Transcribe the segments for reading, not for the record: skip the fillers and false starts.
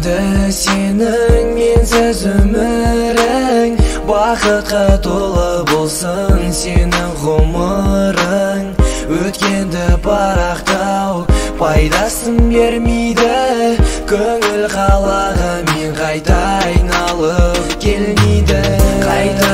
келмейді сенің менсіз өмірің. Бақытқа толы болсын сенің ғұмырың. Өткенді парақтау пайдасын бермейді. Көңіл қалағымен қайта айналып келмейді. Қайта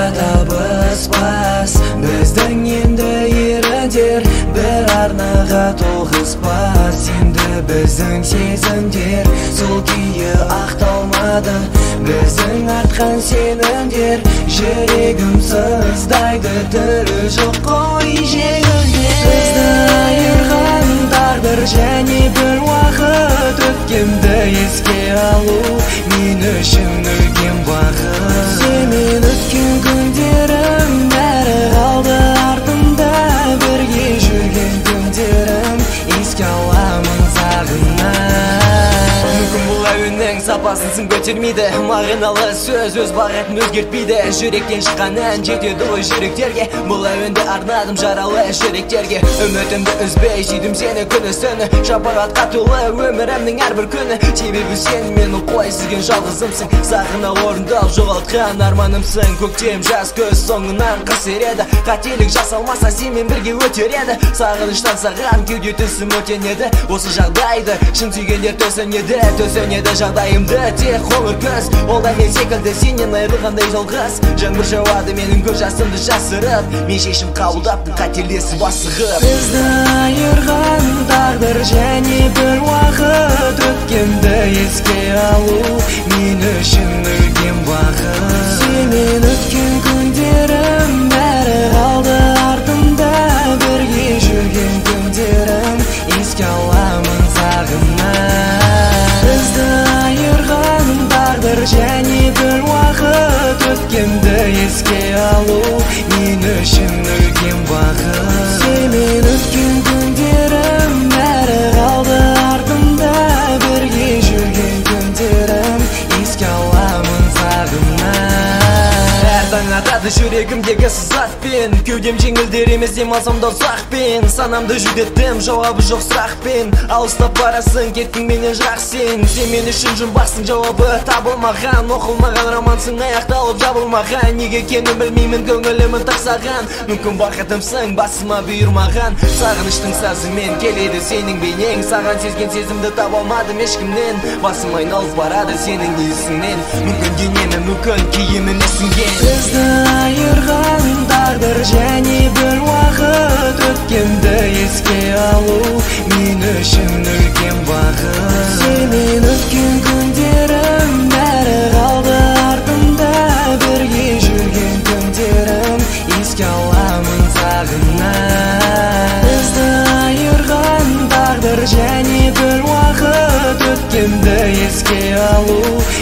табыспас біздің енді еріндер. Бір арнаға тоғыспас енді біздің сезімдер. Сол күйі ақталмады біздің артқан сенімдер. Жүрегім сыздайды түрі жоқ қой жеңілген. Бізді айырған тағдыр және бір уақыт. Өткенді еске алу мен үшін үлкен бақыт. Сенімен өткен күндерім бәрі қалды артымда. Бірге жүрген күндерім еске аламын сағынып. Мүмкін бұл әуеннің сапасын сын көтермейді. Мағыналы сөз өз бағытын өзгертпейді. Жүректен шыққан ән жетеді ғой жүректерге. Бұл әуенді арнадым жаралы жүректерге. Үмітімді үзбей сүйдім сені күні түні. Шапағатқа толы өмірімнің әрбір күні. Себебі сен менің құлай сүрген жалғызымсың. Сағына орындап жоғалтқан арманымсың. Көктем жаз көз соңынан қыс ереді. Қателік жасалмаса сенмен бірге өтер еді. Сағыныштан саған кеуде түсім өтенеді. Осы жағдайды шын сүйгендер төсенеді. Төсенеді жағдайымды тек қоңыр көз. Ол да мен секілді сенен айырылғандай жалғыз. Жаңбыр жауады менің көз жасымды жасырып. Мен шешім қабылдаптым қателесіп асығып. Бізді айырған тағдыр және бір уақыт. Өткенді еске алу мен үшін үлкен бақыт. Сенімен өткен күндерім бәрі қалды артымда. Бірге жүрген күндерім еске аламын сағынып. Бізді айырған тағдыр және бір уақыт. Өткенді еске алу мен үшін үлкен бақыт. Сенімен өткен күндерім бәрі қалды артымда. Бірге жүрген күндерім еске аламын сағынып. Әр таң атады жүрегімдегі сызатпен. Кеудем жеңілдер емес демалсам да ұзақпен. Санамды жүдеттім жауабы жоқ сұрақпен. Алыстап барасың кеттің менен жырақ сен. Сен мен үшін жұмбақсың жауабы табылмаған. Оқылмаған романсың аяқталып жабылмаған. Неге екенін білмеймін көңілімін тақсаған. Мүмкін бақытымсың басыма бұйырмаған. Сағыныштың сазымен келеді сенің бейнең. Саған сезген сезімді таба алмадым ешкімнен. Басым айналып барады сенің есіңнен. Мүмкін денемі мүмкін киімім ісінген. Бізді айырған тағдыр және бір уақыт. Өткенді еске алу мен үшін үлкен бақыт. Сенімен өткен күндерім бәрі қалды артымда. Бірге жүрген күндерім еске аламын сағынып. Бізді айырған тағдыр және бір уақыт. Өткенді еске алу